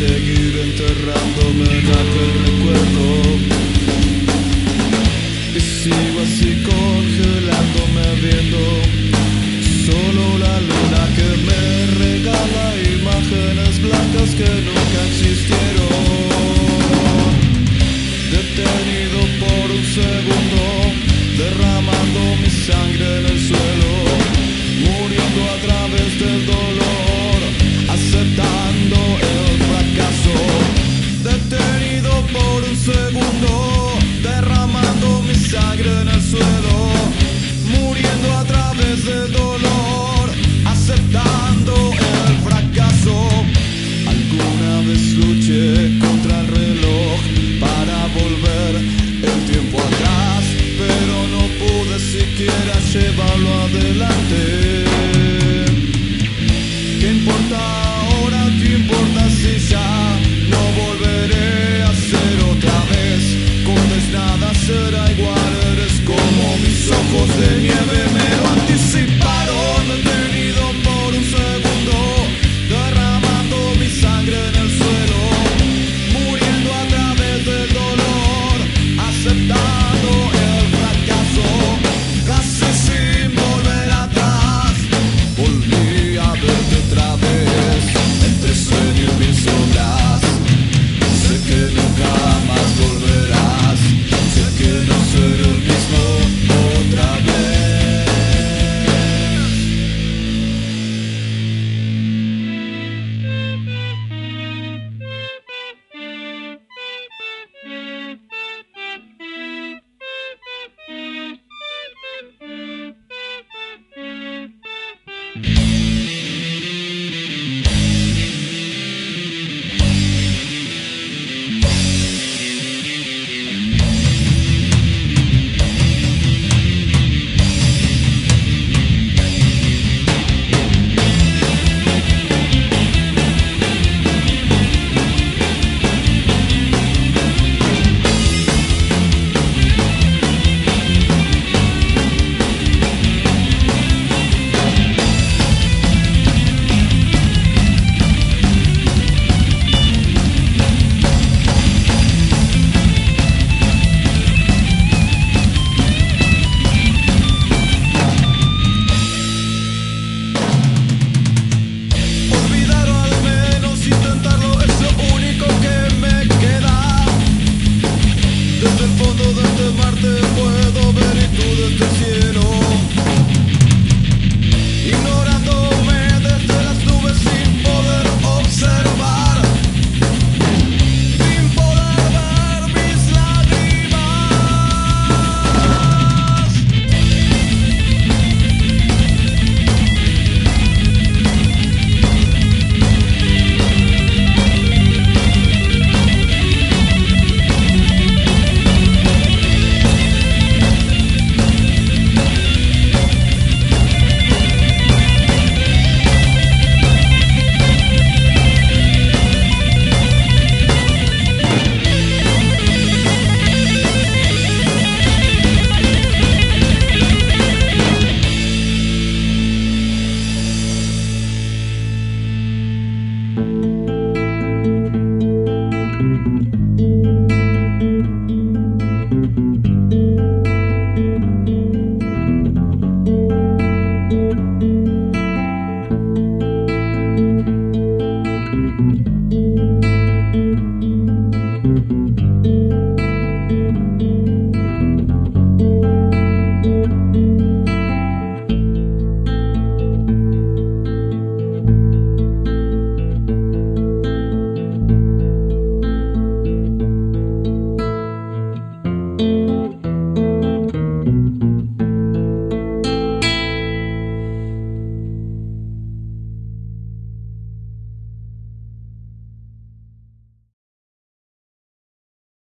seguir enterrándome en aquel recuerdo. Y sigo así congelándome viendo solo la luna que me regala imágenes blancas que nunca existieron. Detenido por un segundo, derramando mi sangre en el suelo, muriendo a través del dolor, aceptando el fracaso. Detenido por un segundo, derramando mi sangre en el suelo, muriendo a través del dolor, aceptando el fracaso. Alguna vez luché contra el reloj para volver el tiempo atrás, pero no pude siquiera llevarlo adelante. ¿Qué importa ahora? ¿Qué importa si ya no volveré a ser otra vez? Cortes, nada será igual, eres como mis ojos de nieve, me lo anticiparon. Detenido por un segundo, derramando mi sangre en el suelo, muriendo a través del dolor, aceptando el fracaso, casi sin volver atrás. Volví a verte otra vez, entre sueño y mis sombras. Sé que nunca más volverás, sé que no seré el mismo otra vez.